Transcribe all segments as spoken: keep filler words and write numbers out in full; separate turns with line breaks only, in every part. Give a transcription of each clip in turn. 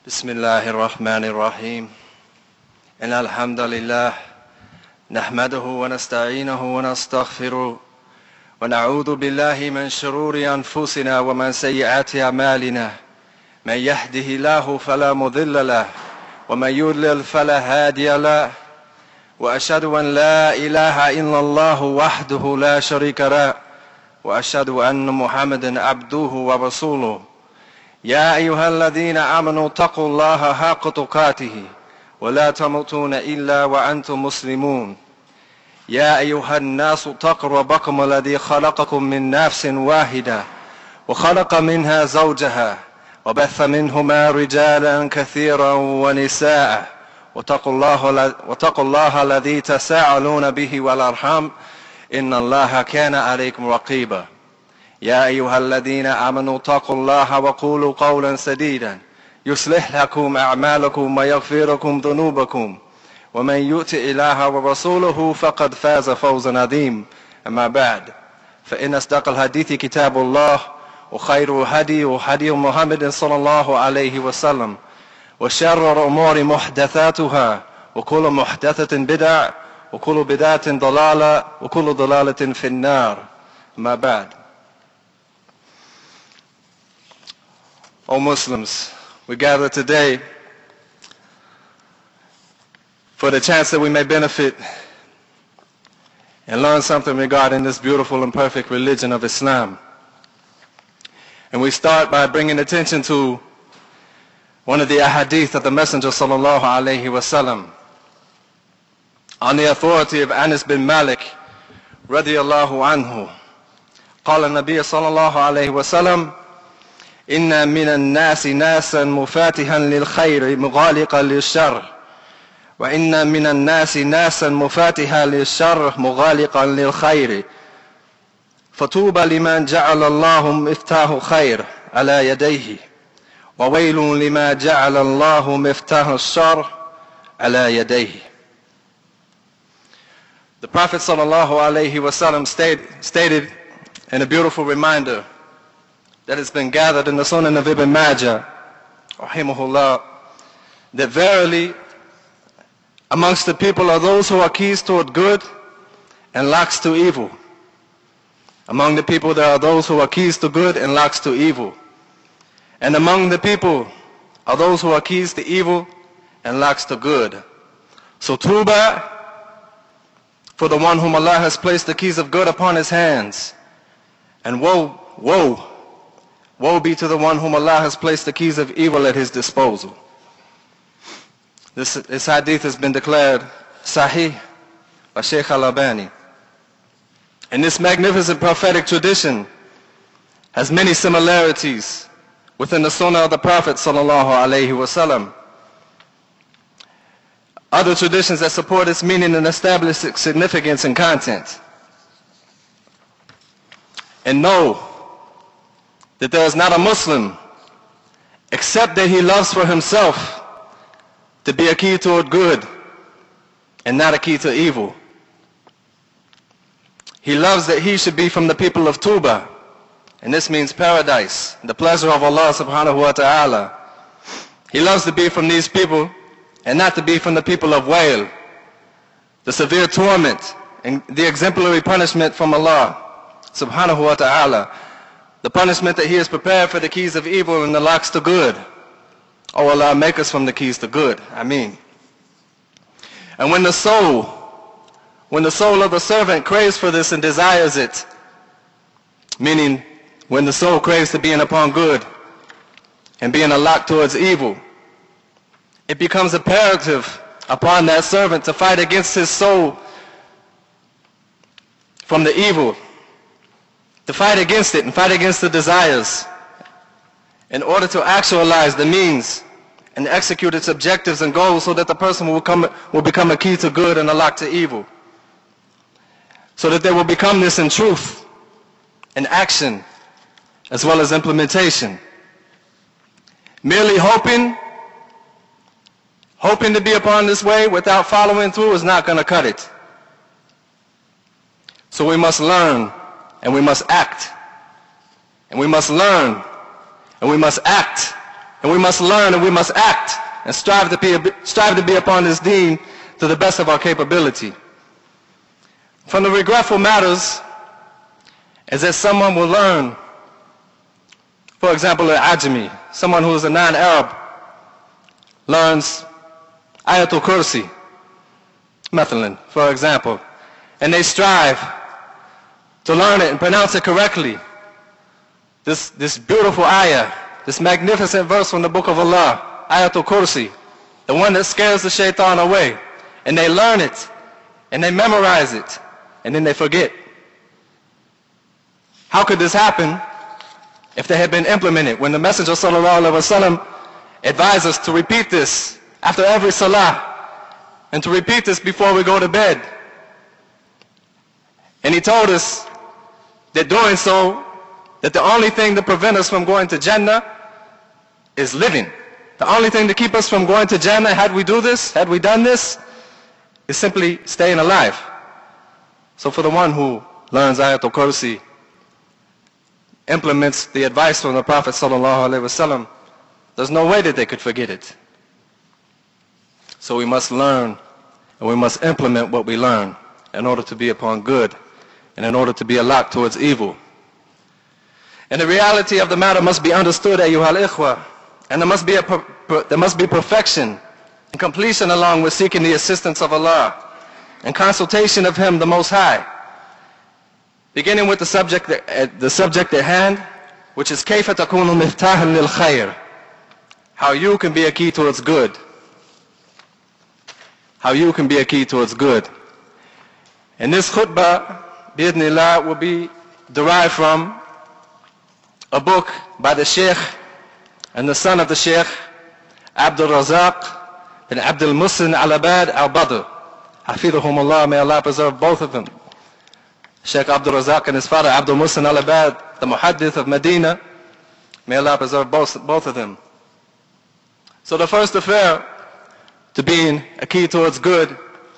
بسم الله الرحمن الرحيم إن الحمد لله نحمده ونستعينه ونستغفره ونعوذ بالله من شرور أنفسنا ومن سيئات أعمالنا من يهده الله فلا مضل له ومن يضلل فلا هادي له وأشهد أن لا إله إلا الله وحده لا شريك له وأشهد أن محمدا عبده ورسوله يا أيها الذين آمنوا اتقوا الله حق تقاته ولا تموتون إلا وأنتم مسلمون يا أيها الناس اتقوا ربكم الذي خلقكم من نفس واحدة وخلق منها زوجها وبث منهما رجالا كثيرا ونساء واتقوا الله, واتقوا الله الذي تساءلون به والأرحام إن الله كان عليكم رقيبا يا أيها الذين آمنوا اتقوا الله وقولوا قولا سديدا يصلح لكم أعمالكم ويغفر لكم ذنوبكم ومن يؤت الله ورسوله فقد فاز فوزا عظيما أما بعد فإن أصدق الحديث كتاب الله وخير هدي هدي محمد صلى الله عليه وسلم وشر الأمور محدثاتها وكل محدثة بدعة وكل بدعة ضلالة وكل ضلالة في النار أما بعد. O Muslims, we gather today for the chance that we may benefit and learn something regarding this beautiful and perfect religion of Islam. And we start by bringing attention to one of the ahadith of the Messenger sallallahu alayhi wa sallam. On the authority of Anas bin Malik radiyallahu anhu, قال النبي صلى الله عليه وسلم إن من الناس ناسا مفاتحا للخير مغالقا للشر وإن من الناس ناسا مفاتحا للشر مغالقا للخير فطوبى لمن جعل الله مفتاح خير على يديه وويل لما جعل الله مفتاح الشر على يديه. The Prophet sallallahu alayhi wa sallam stated in a beautiful reminder that has been gathered in the Sunan of Ibn Majah, rahimahullah, that verily amongst the people are those who are keys toward good and locks to evil. Among the people there are those who are keys to good and locks to evil. And among the people are those who are keys to evil and locks to good. So tuba for the one whom Allah has placed the keys of good upon his hands. And woe, woe, woe be to the one whom Allah has placed the keys of evil at his disposal. This, this hadith has been declared Sahih by Shaykh Al-Albani. And this magnificent prophetic tradition has many similarities within the Sunnah of the Prophet sallallahu alaihi wasallam. Other traditions that support its meaning and establish its significance and content. And know that there is not a Muslim except that he loves for himself to be a key toward good and not a key to evil. He loves that he should be from the people of Tuba, and this means paradise, the pleasure of Allah subhanahu wa ta'ala. He loves to be from these people and not to be from the people of Wail, the severe torment and the exemplary punishment from Allah subhanahu wa ta'ala, the punishment that he has prepared for the keys of evil and the locks to good. Oh Allah, make us from the keys to good. Ameen. And when the soul, when the soul of the servant craves for this and desires it, meaning when the soul craves to being upon good and being a lock towards evil, it becomes imperative upon that servant to fight against his soul from the evil, to fight against it and fight against the desires in order to actualize the means and execute its objectives and goals so that the person will, come, will become a key to good and a lock to evil. So that there will become this in truth, in action, as well as implementation. Merely hoping, hoping to be upon this way without following through is not going to cut it. So we must learn and we must act. And we must learn and we must act And we must learn and we must act and strive to be, strive to be upon this deen to the best of our capability. From the regretful matters is that someone will learn, for example, an Ajami, someone who is a non-Arab, learns Ayatul Kursi, Mathalan, for example, and they strive to learn it and pronounce it correctly. This, this beautiful ayah, this magnificent verse from the Book of Allah, Ayatul Kursi, the one that scares the shaitan away, and they learn it, and they memorize it, and then they forget. How could this happen if they had been implemented? When the Messenger sallallahu alaihi wasallam advised us to repeat this after every salah, and to repeat this before we go to bed. And he told us that doing so, that the only thing to prevent us from going to Jannah is living. The only thing to keep us from going to Jannah, had we do this, had we done this, is simply staying alive. So for the one who learns Ayatul Kursi, implements the advice from the Prophet sallallahu alaihi wasallam, there's no way that they could forget it. So we must learn and we must implement what we learn in order to be upon good and in order to be allotted towards evil. And the reality of the matter must be understood, ayyuhal ikhwa, and there must be a per, per, there must be perfection and completion along with seeking the assistance of Allah and consultation of Him, the Most High. Beginning with the subject, that, the subject at hand, which is كيف تكون مفتاحا للخير, how you can be a key towards good. How you can be a key towards good. And this khutbah, bi'idhnillah, will be derived from a book by the Sheikh and the son of the Sheikh, Abdul Razak bin Abdul Muhsin Al-Abad Al-Badr. Hafidhahumullah, may Allah preserve both of them. Sheikh Abdul Razak and his father, Abdul Muhsin Al-Abad, the Muhaddith of Medina, may Allah preserve both, both of them. So the first affair to being a key towards good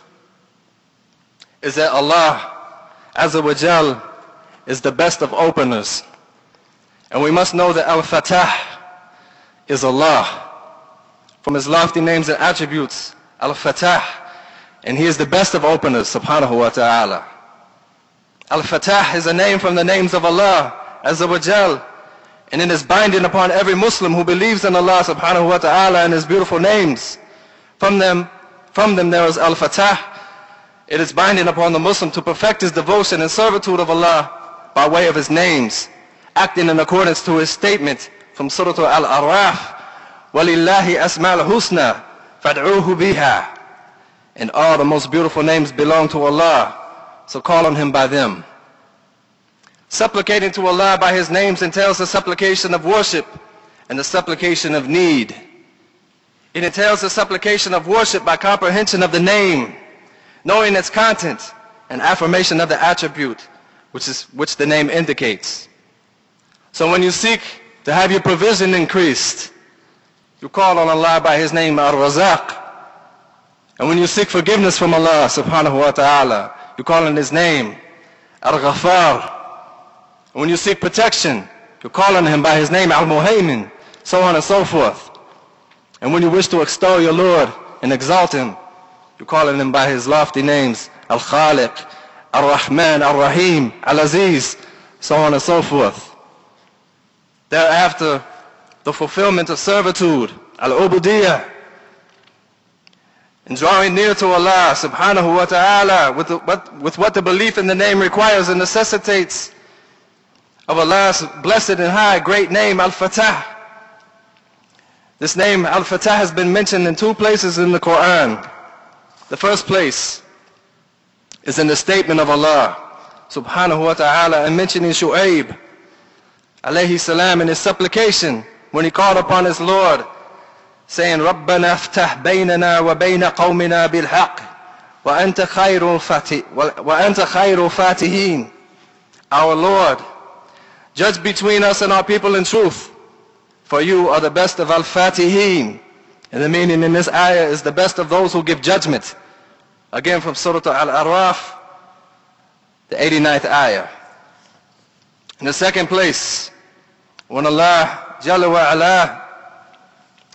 is that Allah Azza wa Jal is the best of openers. And we must know that Al-Fatah is Allah. From His lofty names and attributes, Al-Fatah, and He is the best of openers, subhanahu wa ta'ala. Al-Fatah is a name from the names of Allah Azza wa Jal, and it is binding upon every Muslim who believes in Allah subhanahu wa ta'ala and His beautiful names. From them, from them there is Al-Fatah. It is binding upon the Muslim to perfect his devotion and servitude of Allah by way of His names, acting in accordance to His statement from Surah Al-Araf, وَلِلَّهِ أَسْمَاءُ الْحُسْنَى فَادْعُوهُ بِهَا. And all the most beautiful names belong to Allah, so call on Him by them. Supplicating to Allah by His names entails the supplication of worship and the supplication of need. It entails the supplication of worship by comprehension of the name, knowing its content, and affirmation of the attribute which is which the name indicates. So when you seek to have your provision increased, you call on Allah by His name, Ar-Razaq. And when you seek forgiveness from Allah subhanahu wa ta'ala, you call on His name, Ar-Ghafar. And when you seek protection, you call on Him by His name, Al-Muhaymin, so on and so forth. And when you wish to extol your Lord and exalt Him, you call on Him by His lofty names, Al-Khaliq, Ar-Rahman, Ar-Rahim, Al-Aziz, so on and so forth. Thereafter, the fulfillment of servitude, Al-Ubudiyah, and drawing near to Allah subhanahu wa ta'ala with, the, with what the belief in the name requires and necessitates of Allah's blessed and high great name, Al-Fatah. This name, Al-Fatah, has been mentioned in two places in the Quran. The first place is in the statement of Allah subhanahu wa ta'ala and mentioning Shu'aib alayhi salam in his supplication when he called upon his Lord, saying, رَبَّنَا افتح بَيْنَنَا وَبَيْنَ قَوْمِنَا بِالْحَقِّ وَأَنْتَ خَيْرُ وَأَنْتَ خَيْرُ فَاتِحِينَ. Our Lord, judge between us and our people in truth, for you are the best of al-Fatihin. And the meaning in this ayah is the best of those who give judgment. Again from Surah Al-Araf, the eighty-ninth ayah. In the second place, when Allah Jalla wa Ala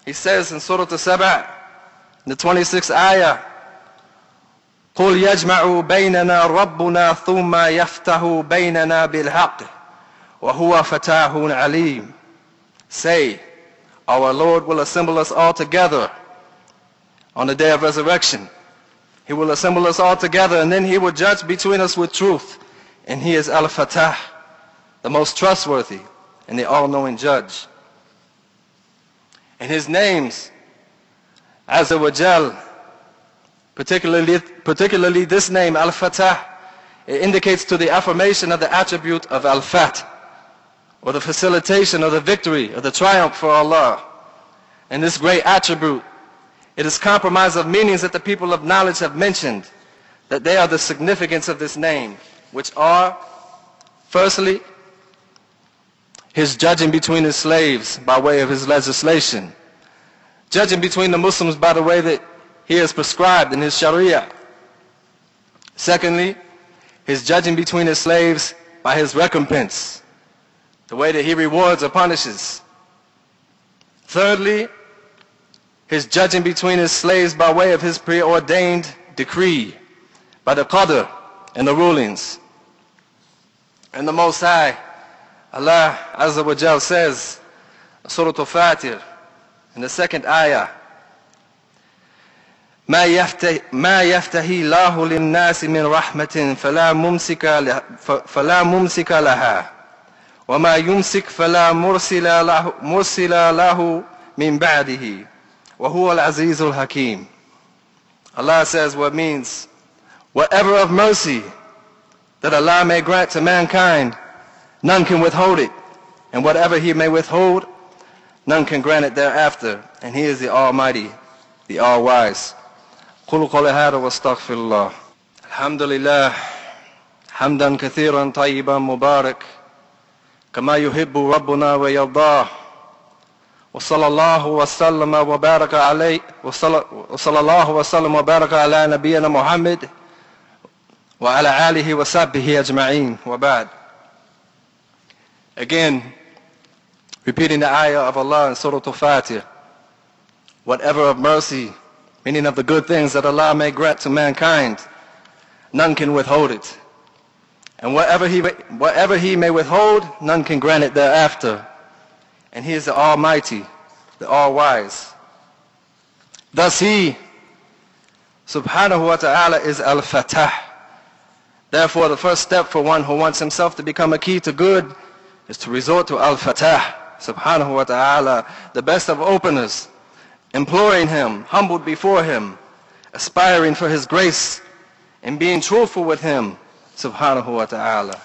He says in Surah Al-Saba, the twenty-sixth ayah, قُلْ يَجْمَعُ بَيْنَنَا رَبُّنَا ثُمَّ يَفْتَحُ بَيْنَنَا بِالْحَقِّ وَهُوَ فَتَاحٌ عَلِيمٌ. Say, our Lord will assemble us all together on the day of resurrection. He will assemble us all together, and then He will judge between us with truth. And He is Al-Fatah, the most trustworthy and the all-knowing judge. And His names, Azza wa Jal, particularly, particularly this name, Al-Fatah, it indicates to the affirmation of the attribute of Al-Fat, or the facilitation of the victory, or the triumph for Allah. And this great attribute, it is comprised of meanings that the people of knowledge have mentioned, that they are the significance of this name, which are, firstly, His judging between His slaves by way of His legislation, judging between the Muslims by the way that He has prescribed in His Sharia. Secondly, His judging between His slaves by His recompense, the way that He rewards or punishes. Thirdly, His judging between His slaves by way of His preordained decree, by the qadr and the rulings. And the Most High, Allah Azza wa Jal says, Surah Al-Fatir, in the second ayah, ما يفتح ما يفتحي الله للناس من رحمة فلا ممسك فلا ممسك لها وما يمسك فلا مرسل له مرسل له من بعده وهو العزيز الحكيم. Allah says, what means whatever of mercy that Allah may grant to mankind, none can withhold it, and whatever He may withhold, none can grant it thereafter. And He is the Almighty, the All-Wise. قُلُوا قَوْلَ هَذَا وَاسْتَغْفِرُ اللَّهِ. Alhamdulillah, hamdan kathiran tayyiban mubarak, kama yuhibbu rabbuna wa yardah. وصلى الله وسلم وبارك عليه وصلى الله وسلم وبارك على نبينا محمد وعلى آله وصحبه أجمعين وبعد. Again, repeating the ayah of Allah in Surah Al-Fatih, whatever of mercy, meaning of the good things that Allah may grant to mankind, none can withhold it. And whatever He, whatever he may withhold, none can grant it thereafter. And He is the Almighty, the All-Wise. Thus He, subhanahu wa ta'ala, is Al-Fatah. Therefore, the first step for one who wants himself to become a key to good is to resort to Al-Fatah, subhanahu wa ta'ala, the best of openers, imploring Him, humbled before Him, aspiring for His grace, and being truthful with Him, subhanahu wa ta'ala.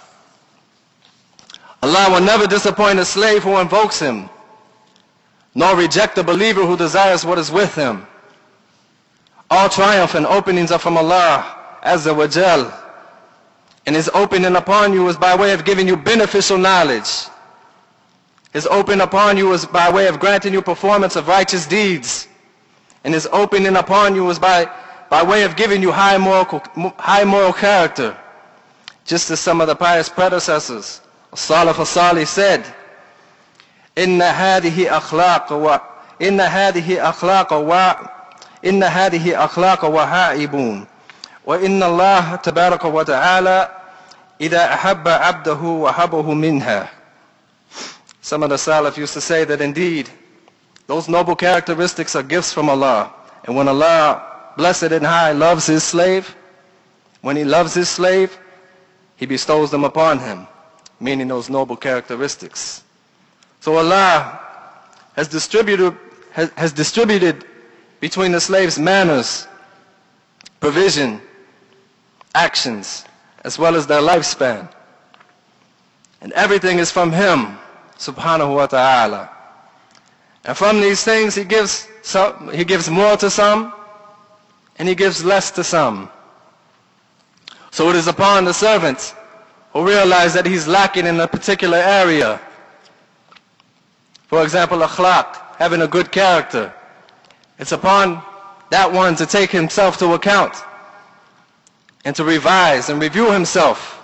Allah will never disappoint a slave who invokes Him, nor reject a believer who desires what is with Him. All triumph and openings are from Allah Azza wa Jal, and His opening upon you is by way of giving you beneficial knowledge. His opening upon you is by way of granting you performance of righteous deeds, and His opening upon you is by, by way of giving you high moral, high moral character, just as some of the pious predecessors, Salaf al-Salih, said, إن هذه أخلاق و إن هذه أخلاق و إن هذه أخلاق وهائبون وإن الله تبارك وتعالى إذا أحب عبده وهبه منها. Some of the Salaf used to say that indeed those noble characteristics are gifts from Allah, and when Allah, blessed and high, loves His slave, when He loves His slave, He bestows them upon him, meaning those noble characteristics. So Allah has distributed, has, has distributed between the slaves manners, provision, actions, as well as their lifespan. And everything is from Him, subhanahu wa ta'ala. And from these things He gives, some, he gives more to some, and He gives less to some. So it is upon the servant who realize that he's lacking in a particular area. For example, akhlaq, having a good character. It's upon that one to take himself to account and to revise and review himself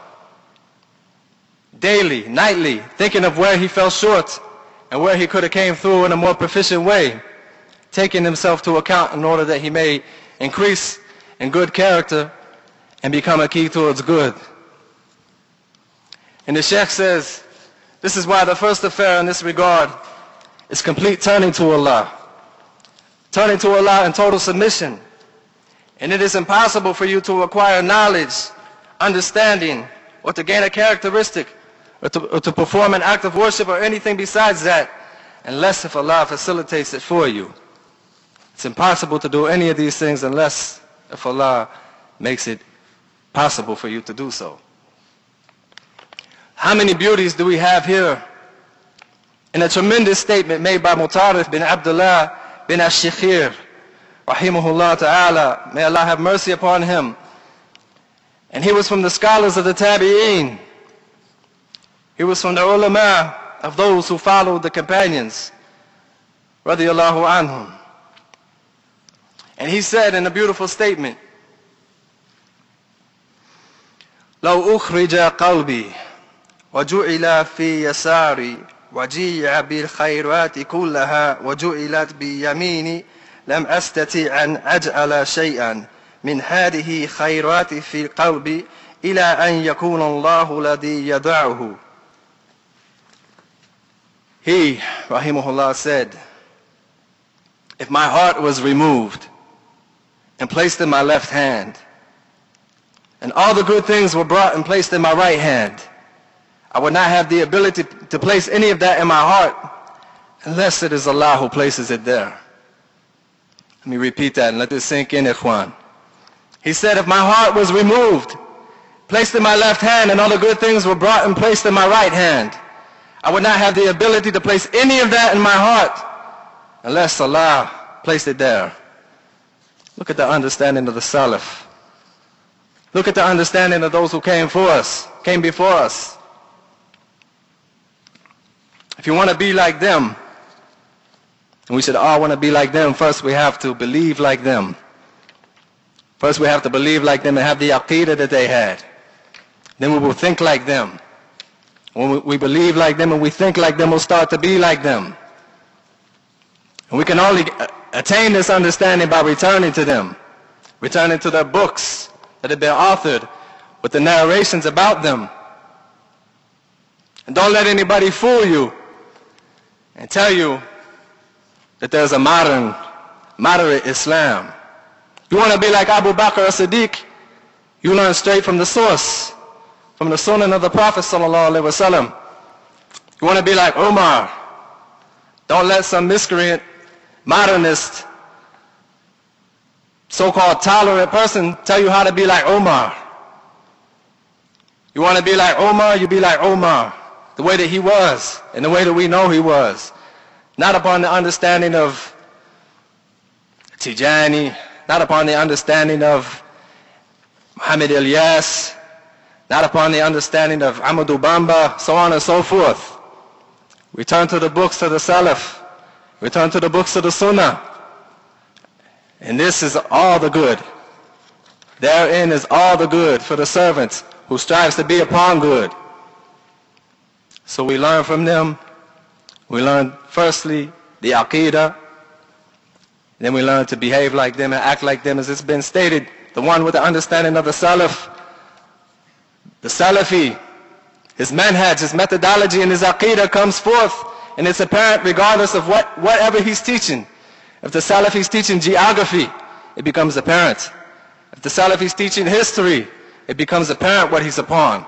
daily, nightly, thinking of where he fell short and where he could have came through in a more proficient way, taking himself to account in order that he may increase in good character and become a key towards good. And the Sheikh says, this is why the first affair in this regard is complete turning to Allah. Turning to Allah in total submission. And it is impossible for you to acquire knowledge, understanding, or to gain a characteristic, or to, or to perform an act of worship or anything besides that, unless if Allah facilitates it for you. It's impossible to do any of these things unless if Allah makes it possible for you to do so. How many beauties do we have here in a tremendous statement made by Mutarrif bin Abdullah bin Ash-Shikhir, rahimahullah ta'ala, may Allah have mercy upon him. And he was from the scholars of the Tabi'een. He was from the ulama of those who followed the companions, radiyallahu anhum. And he said in a beautiful statement, لو أخرج قلبي وجعل في يساري وجيع بالخيرات كلها وجعلت بيميني لم أستطيع أن أجعل شيئا من هذه خيرات في قلبي إلى أن يكون الله الذي يدعه. He, rahimahullah, said, if my heart was removed and placed in my left hand, and all the good things were brought and placed in my right hand, I would not have the ability to place any of that in my heart unless it is Allah who places it there. Let me repeat that and let this sink in, ikhwan. He said, if my heart was removed, placed in my left hand, and all the good things were brought and placed in my right hand, I would not have the ability to place any of that in my heart unless Allah placed it there. Look at the understanding of the Salaf. Look at the understanding of those who came for us, came before us. If you want to be like them, and we should all want to be like them, first we have to believe like them. First we have to believe like them and have the aqeedah that they had. Then we will think like them. When we believe like them and we think like them, we'll start to be like them. And we can only attain this understanding by returning to them, returning to their books that have been authored with the narrations about them. And don't let anybody fool you and tell you that there's a modern, moderate Islam. You want to be like Abu Bakr as-Siddiq, you learn straight from the source, from the sunnah of the Prophet sallallahu alaihi wasallam. You want to be like Umar. Don't let some miscreant, modernist, so-called tolerant person tell you how to be like Umar. You want to be like Umar, you be like Umar, the way that he was, and the way that we know he was. Not upon the understanding of Tijani, not upon the understanding of Muhammad Ilyas, not upon the understanding of Ahmadu Bamba, so on and so forth. Return to the books of the Salaf. Return to the books of the Sunnah. And this is all the good. Therein is all the good for the servant who strives to be upon good. So we learn from them. We learn firstly the Aqeedah. Then we learn to behave like them and act like them, as it's been stated. The one with the understanding of the Salaf, the Salafi, his manhaj, his methodology, and his Aqeedah comes forth, and it's apparent regardless of what, whatever he's teaching. If the Salafi is teaching geography, it becomes apparent. If the Salafi is teaching history, it becomes apparent what he's upon.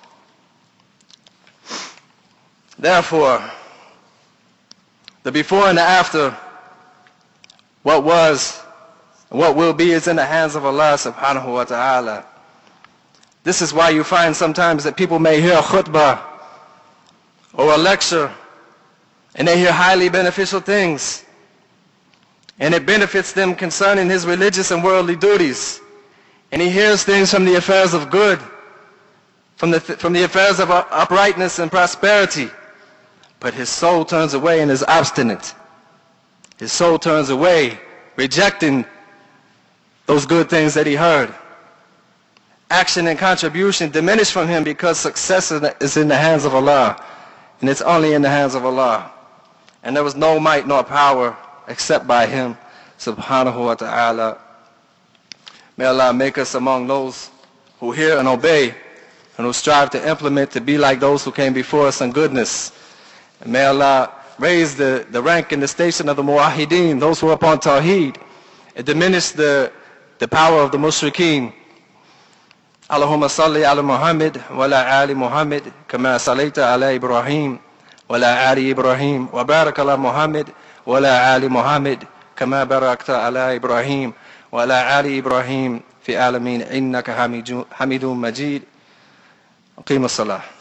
Therefore, the before and the after, what was and what will be, is in the hands of Allah subhanahu wa ta'ala. This is why you find sometimes that people may hear a khutbah or a lecture, and they hear highly beneficial things, and it benefits them concerning his religious and worldly duties. And he hears things from the affairs of good, from the, th- from the affairs of uprightness and prosperity. But his soul turns away and is obstinate. His soul turns away, rejecting those good things that he heard. Action and contribution diminish from him because success is in the hands of Allah. And it's only in the hands of Allah. And there was no might nor power except by Him, subhanahu wa ta'ala. May Allah make us among those who hear and obey, and who strive to implement to be like those who came before us in goodness. And may Allah raise the, the rank and the station of the muwahideen, those who are upon tawheed, and diminish the, the power of the mushrikeen. Allahumma salli ala Muhammad wa ala ali Muhammad kama sallaita ala Ibrahim wa ala ali Ibrahim wa barak ala Muhammad wa ala ali Muhammad kama barakta ala Ibrahim wa ala ali Ibrahim fi alamin innaka hamidun majid. Aqim as-salah.